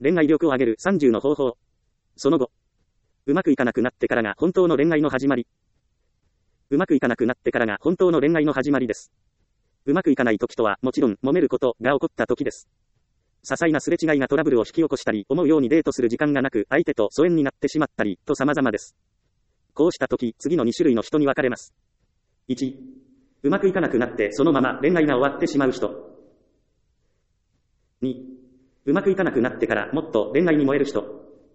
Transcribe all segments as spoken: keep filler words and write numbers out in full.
恋愛力を上げるさんじゅうの方法。その後。うまくいかなくなってからが本当の恋愛の始まり。うまくいかなくなってからが本当の恋愛の始まりです。うまくいかない時とはもちろん揉めることが起こった時です。些細なすれ違いがトラブルを引き起こしたり、思うようにデートする時間がなく、相手と疎遠になってしまったり、と様々です。こうした時、次のに種類の人に分かれます。いち、うまくいかなくなってそのまま恋愛が終わってしまう人。に、うまくいかなくなってからもっと恋愛に燃える人。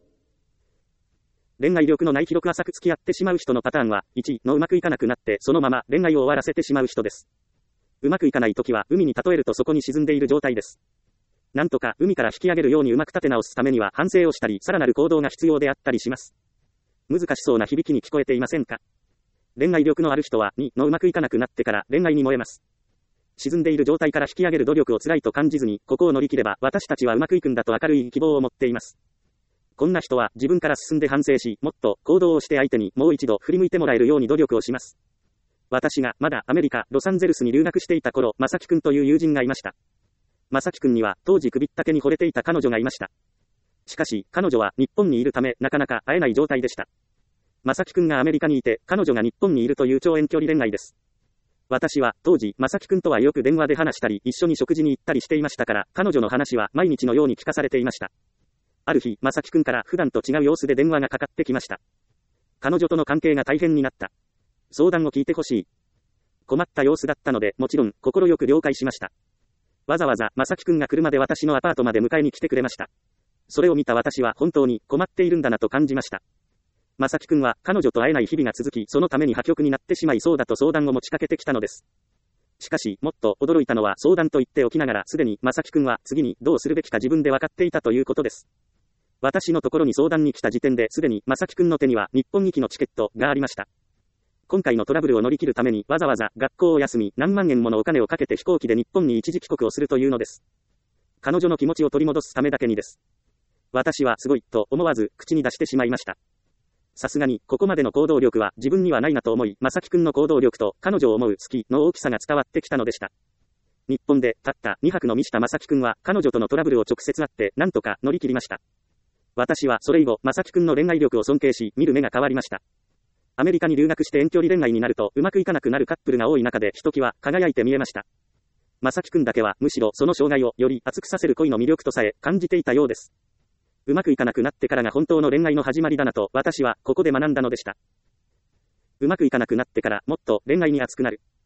恋愛力のない広く浅く付き合ってしまう人のパターンは、いちのうまくいかなくなってそのまま恋愛を終わらせてしまう人です。うまくいかない時は海に例えるとそこに沈んでいる状態です。なんとか海から引き上げるようにうまく立て直すためには反省をしたり、さらなる行動が必要であったりします。難しそうな響きに聞こえていませんか？恋愛力のある人はにのうまくいかなくなってから恋愛に燃えます。沈んでいる状態から引き上げる努力を辛いと感じずに、ここを乗り切れば私たちはうまくいくんだと明るい希望を持っています。こんな人は自分から進んで反省し、もっと行動をして相手にもう一度振り向いてもらえるように努力をします。私がまだアメリカ・ロサンゼルスに留学していた頃、まさきくんという友人がいました。まさきくんには当時首ったけに惚れていた彼女がいました。しかし、彼女は日本にいるためなかなか会えない状態でした。まさきくんがアメリカにいて、彼女が日本にいるという超遠距離恋愛です。私は当時、まさきくんとはよく電話で話したり、一緒に食事に行ったりしていましたから、彼女の話は毎日のように聞かされていました。ある日、まさきくんから普段と違う様子で電話がかかってきました。彼女との関係が大変になった。相談を聞いてほしい。困った様子だったので、もちろん、心よく了解しました。わざわざ、まさきくんが車で私のアパートまで迎えに来てくれました。それを見た私は本当に困っているんだなと感じました。まさきくんは、彼女と会えない日々が続き、そのために破局になってしまいそうだと相談を持ちかけてきたのです。しかし、もっと驚いたのは相談と言っておきながら、すでにまさきくんは次にどうするべきか自分で分かっていたということです。私のところに相談に来た時点ですでにまさきくんの手には日本行きのチケットがありました。今回のトラブルを乗り切るためにわざわざ学校を休み何万円ものお金をかけて飛行機で日本に一時帰国をするというのです。彼女の気持ちを取り戻すためだけにです。私はすごいと思わず口に出してしまいました。さすがにここまでの行動力は自分にはないなと思い、まさきくんの行動力と彼女を思う好きの大きさが伝わってきたのでした。日本でたったにはくのみしたまさきくんは彼女とのトラブルを直接会ってなんとか乗り切りました。私はそれ以後、まさきくんの恋愛力を尊敬し、見る目が変わりました。アメリカに留学して遠距離恋愛になると、うまくいかなくなるカップルが多い中で、ひときわ輝いて見えました。まさきくんだけは、むしろその障害をより熱くさせる恋の魅力とさえ感じていたようです。うまくいかなくなってからが本当の恋愛の始まりだなと、私はここで学んだのでした。うまくいかなくなってから、もっと恋愛に熱くなる。